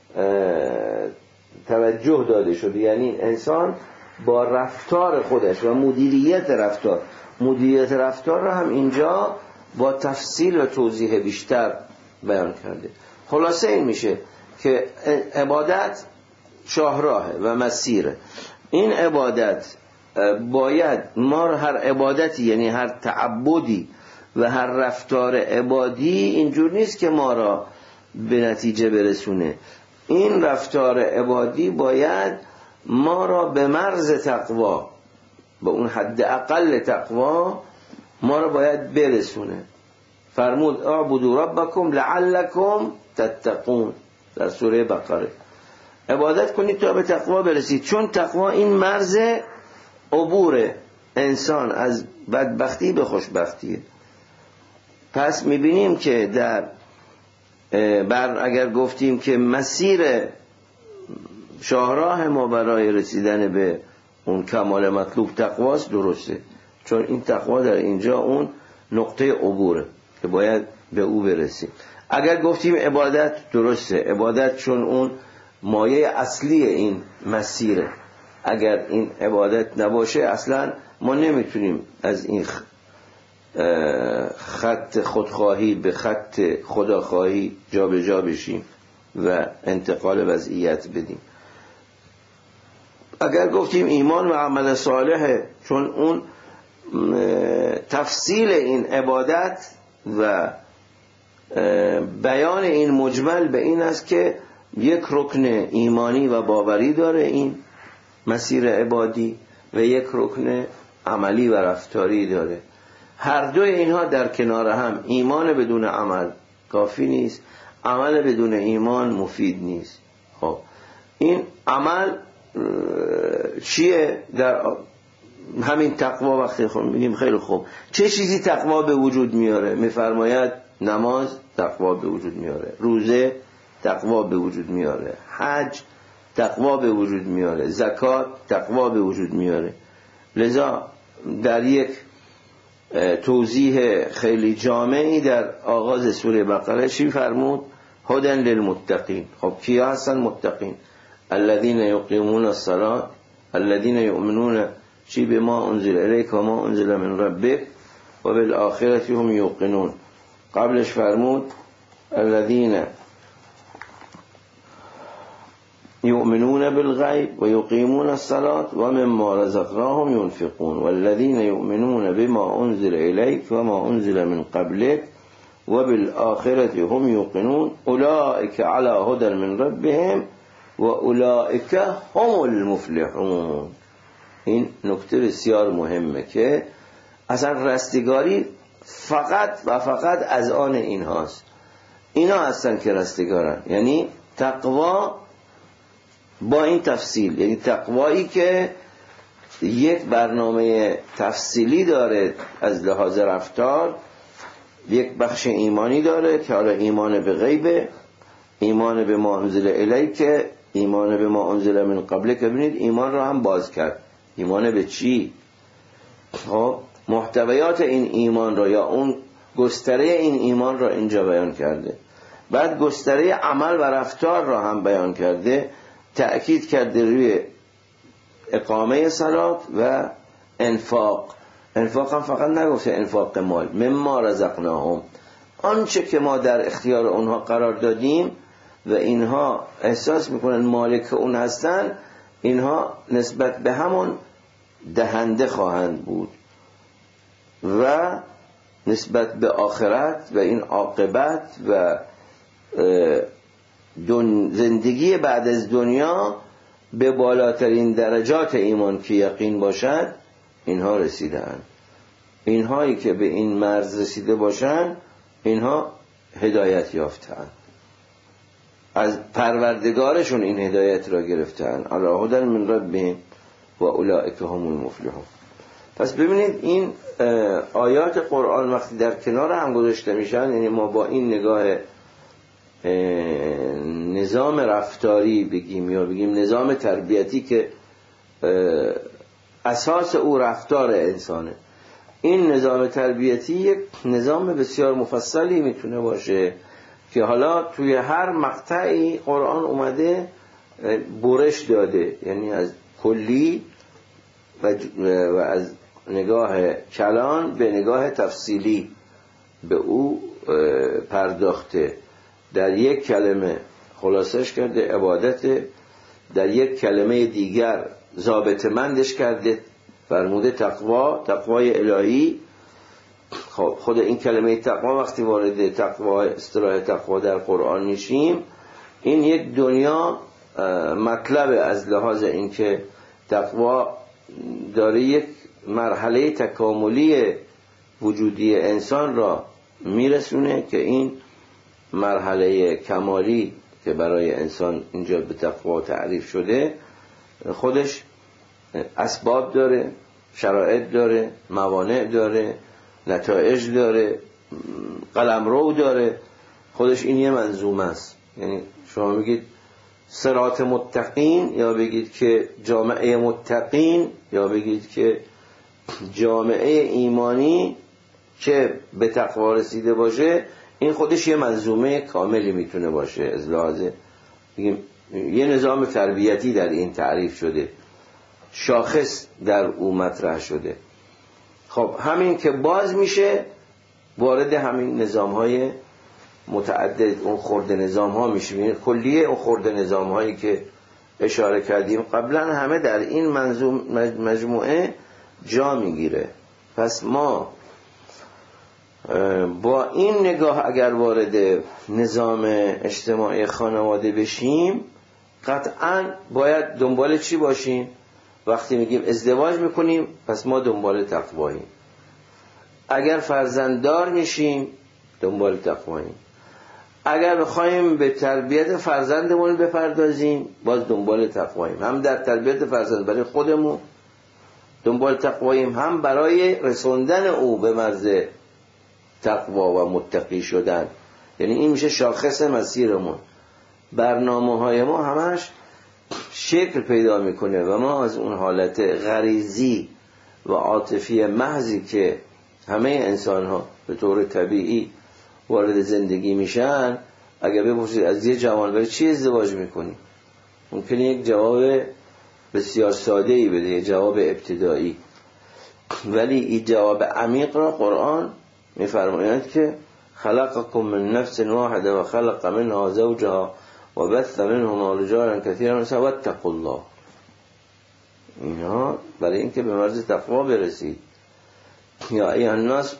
توجه داده شده. یعنی انسان با رفتار خودش و مدیریت رفتار مدیریت رفتار را هم اینجا با تفصیل و توضیح بیشتر بیان کرده. خلاصه این میشه که عبادت شاهراهه و مسیره. این عبادت باید ما هر عبادتی، یعنی هر تعبدی و هر رفتار عبادی اینجور نیست که ما را به نتیجه برسونه. این رفتار عبادی باید ما را به مرز تقوا، به اون حد اقل تقوا ما را باید برسونه. فرمود اعبدوا ربکم لعلکم تتقون در سوره بقره. عبادت کنید تا به تقوا برسید، چون تقوا این مرز عبور انسان از بدبختی به خوشبختیه. پس میبینیم که در بر اگر گفتیم که مسیر شاهراه ما برای رسیدن به اون کمال مطلوب تقواست، درسته، چون این تقوا در اینجا اون نقطه عبوره که باید به او برسیم. اگر گفتیم عبادت، درسته، عبادت چون اون مایه اصلی این مسیره. اگر این عبادت نباشه اصلا ما نمیتونیم از این خط خودخواهی به خط خداخواهی جا به جا بشیم و انتقال وضعیت بدیم. اگر گفتیم ایمان و عمل صالحه، چون اون تفصیل این عبادت و بیان این مجمل به این است که یک رکن ایمانی و باوری داره این مسیر عبادی و یک رکن عملی و رفتاری داره. هر دوی اینها در کنار هم، ایمان بدون عمل کافی نیست، عمل بدون ایمان مفید نیست. خب این عمل چیه؟ در همین تقوا وقتی خب میگیم خیلی خوب چه چیزی تقوا به وجود میاره؟ میفرماید نماز تقوا به وجود میاره، روزه تقوا به وجود میاره، حج تقوا به وجود میاره، زکات تقوا به وجود میاره. لذا در یک توضیح خیلی جامعی در آغاز سوره بقره چی فرمود؟ هدن للمتقین. خب کیا هستن متقین؟ الذين يقيمون الصلاة الذين يؤمنون چی بما انزل الیک و ما انزل من ربک و بالآخرة هم یوقنون. قبلش فرمود الذين يؤمنون بالغيب ويقيمون الصلاة ومما رزقناهم ينفقون والذين يؤمنون بما أنزل إليك وما أنزل من قبلك وبالآخرة هم يوقنون أولئك على هدى من ربهم وأولئك هم المفلحون. این نکته بسیار مهمه که اصلا رستگاری فقط و فقط از آن این هاست. اینا هستن که رستگارن، یعنی تقوا با این تفصیل، یعنی تقوایی که یک برنامه تفصیلی داره از لحاظ رفتار، یک بخش ایمانی داره که حالا ایمان به غیبه، ایمان به ما انزل الیک، ایمان به ما انزل من قبل. که ببینید ایمان رو هم باز کرد. ایمان به چی؟ خب محتویات این ایمان رو یا اون گستره این ایمان رو اینجا بیان کرده. بعد گستره عمل و رفتار رو هم بیان کرده، تأکید کرده روی اقامه صلات و انفاق. انفاق هم فقط نگفته انفاق مال، مما رزقناهم، آنچه که ما در اختیار اونها قرار دادیم و اینها احساس میکنن مالک اون هستن، اینها نسبت به همون دهنده خواهند بود و نسبت به آخرت و این عاقبت و زندگی بعد از دنیا به بالاترین درجات ایمان که یقین باشد اینها رسیدن. اینهایی که به این مرز رسیده باشن اینها هدایت یافتن، از پروردگارشون این هدایت را گرفتن. علی هدی من ربهم و اولئک هم المفلحون. پس ببینید این آیات قرآن وقتی در کنار هم گذاشته میشن، یعنی ما با این نگاه نظام رفتاری بگیم یا بگیم نظام تربیتی که اساس او رفتار انسانه، این نظام تربیتی یک نظام بسیار مفصلی میتونه باشه که حالا توی هر مقطعی قرآن اومده برش داده، یعنی از کلی و از نگاه کلان به نگاه تفصیلی به او پرداخته. در یک کلمه خلاصش کرده عبادت، در یک کلمه دیگر ضابطه‌مندش کرده فرموده تقوا، تقوای الهی. خود این کلمه تقوا وقتی وارد تقوا اصطلاح تقوا در قرآن میشیم، این یک دنیا مطلب از لحاظ اینکه تقوا داره یک مرحله تکاملی وجودی انسان را میرسونه که این مرحله کمالی که برای انسان اینجا به تقوا تعریف شده خودش اسباب داره، شرایط داره، موانع داره، نتایج داره، قلمرو داره. خودش این یه منظومه است. یعنی شما بگید صراط متقین، یا بگید که جامعه متقین، یا بگید که جامعه ایمانی که به تقوا رسیده باشه، این خودش یه منظومه کاملی میتونه باشه. از لحاظ بگیم یه نظام تربیتی در این تعریف شده، شاخص در او مطرح شده. خب همین که باز میشه وارد همین نظام های متعدد، اون خرد نظام ها میشه. یعنی کلیه اون خرد نظام هایی که اشاره کردیم قبلا همه در این منظوم مجموعه جا میگیره. پس ما با این نگاه اگر وارد نظام اجتماعی خانواده بشیم، قطعاً باید دنبال چی باشیم؟ وقتی میگیم ازدواج میکنیم پس ما دنبال تقواییم. اگر فرزنددار میشیم دنبال تقواییم. اگر بخوایم به تربیت فرزندمون بپردازیم باز دنبال تقواییم. هم در تربیت فرزند برای خودمون دنبال تقواییم، هم برای رسوندن او به مرز تقوا و متقی شدن. یعنی این میشه شاخص مسیرمون. برنامه های ما همش شکل پیدا میکنه و ما از اون حالت غریزی و عاطفی محضی که همه انسان ها به طور طبیعی وارد زندگی میشن، اگر بپرسید از یه جوان برای چی ازدواج میکنی، ممکنه یک جواب بسیار ساده ای بده، یک جواب ابتدایی، ولی این جواب عمیق را قرآن میفرماید که خلقكم من نفس واحده و خلق منها زوجها و بث منهما رجالا كثيرا واتقوا الله. اینا برای اینکه به مرز تقوا برسید. یا ایها الناس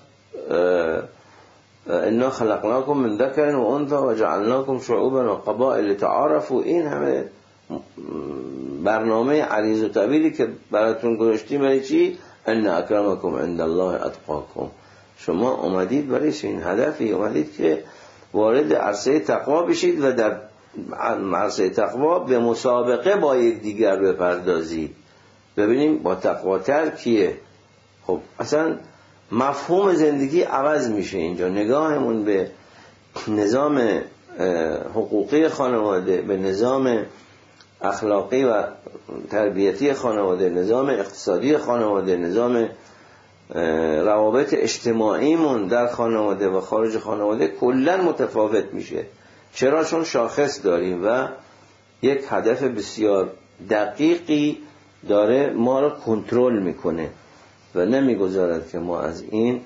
انا خلقناكم من ذكر و انثى وجعلناكم شعوبا و قبائل لتعارفوا. این همه برنامه عریض و طویلی که براتون گذاشتیم برای چی؟ ان اکرمکم عند الله اتقاکم. شما اومدید برای این هدفی، اومدید که وارد عرصه تقوا بشید و در عرصه تقوا به مسابقه با یک دیگر بپردازید. ببینیم با تقوا تر کیه. خب اصلا مفهوم زندگی عوض میشه. اینجا نگاهمون به نظام حقوقی خانواده، به نظام اخلاقی و تربیتی خانواده، نظام اقتصادی خانواده، نظام روابط اجتماعیمون در خانواده و خارج خانواده کلاً متفاوت میشه. چرا؟ چون شاخص داریم و یک هدف بسیار دقیقی داره ما رو کنترل میکنه و نمیگذارد که ما از این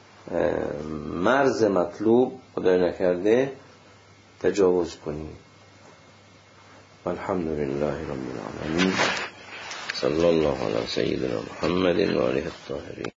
مرز مطلوب خدای نکرده تجاوز کنیم. الحمدلله رب العالمین. صلی الله علی سیدنا محمد و آله الطاهرین.